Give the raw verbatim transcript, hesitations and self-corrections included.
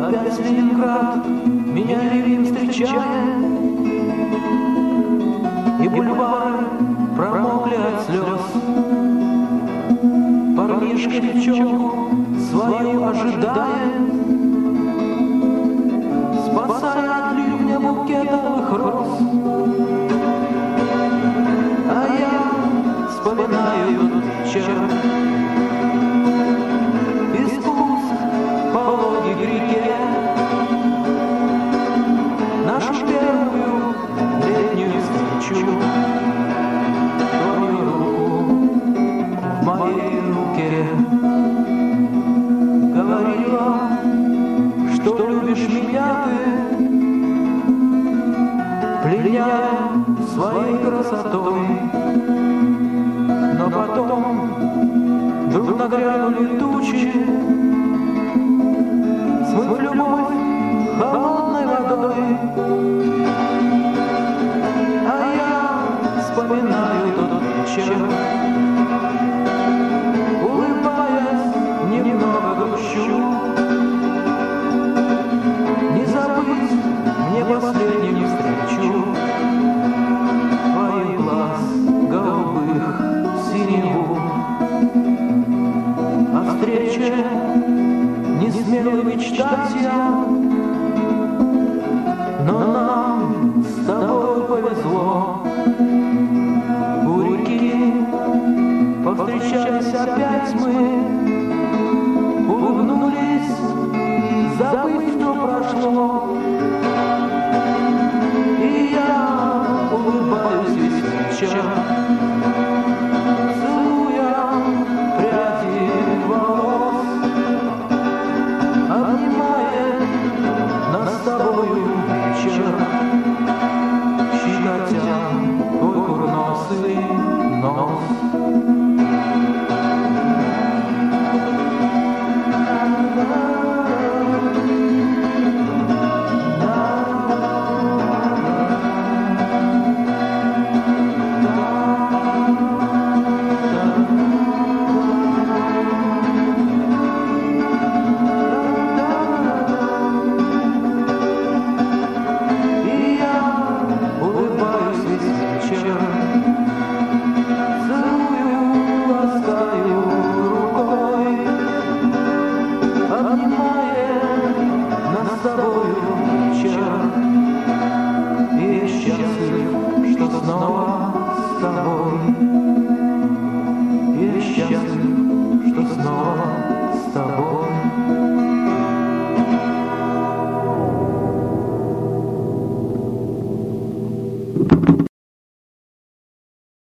Опять Ленинград меня ревим встречает, и бульвары промокли от слез. Парнишка девчонку свою ожидает, спасая от ливня букетовых роз. А я вспоминаю тот вечер, и спуск по Волге к реке, нашу первую летнюю встречу. Твою руку в моей руке, говорила, что любишь меня ты, пленяя своей красотой. Но потом вдруг нагрянули тучи, смыв любовь холодной водой. А я вспоминаю тот вечер, улыбаясь, немного грущу. Не забыть мне последнюю встречу, твоих глаз голубых синеву. О встрече не смел мечтать я, но нам с тобой повезло. У реки повстречались опять мы, улыбнулись, забыв, что прошло. И я улыбаюсь весь вечер, целуя пряди волос, обнимая нас с тобою вечер, щекотя твой курносый нос.